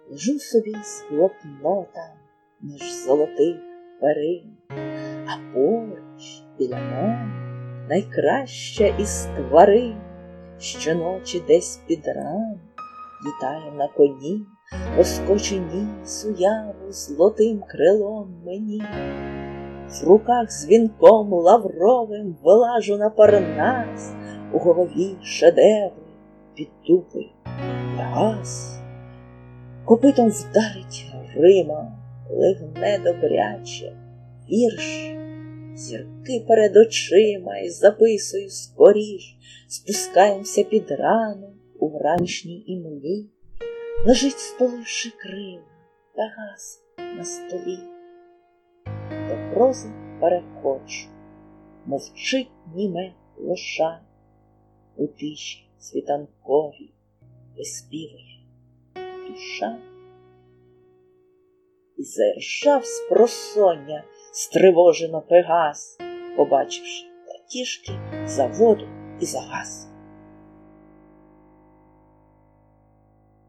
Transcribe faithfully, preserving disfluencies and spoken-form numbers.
Лежу собі з блокнотом між золотих перин, а поруч біля мене найкраща із тварин. Щоночі десь під ранок літає на коні, розкочені суяву золотим крилом мені. В руках з вінком лавровим вилажу на Парнас, у голові шедеври під дупою Пегас. Копитом вдарить Рима, лигне добряче вірш, зірки перед очима і записую скоріш. Спускаємося під ранок у вранішній імлі, лежить, столивши крила, Пегас на столі. До прози переходжу, мовчить німе лоша, у тиші світанковій виспівує душа. І заіржав спросоння стривожено Пегас, побачивши платіжки за воду і за газ.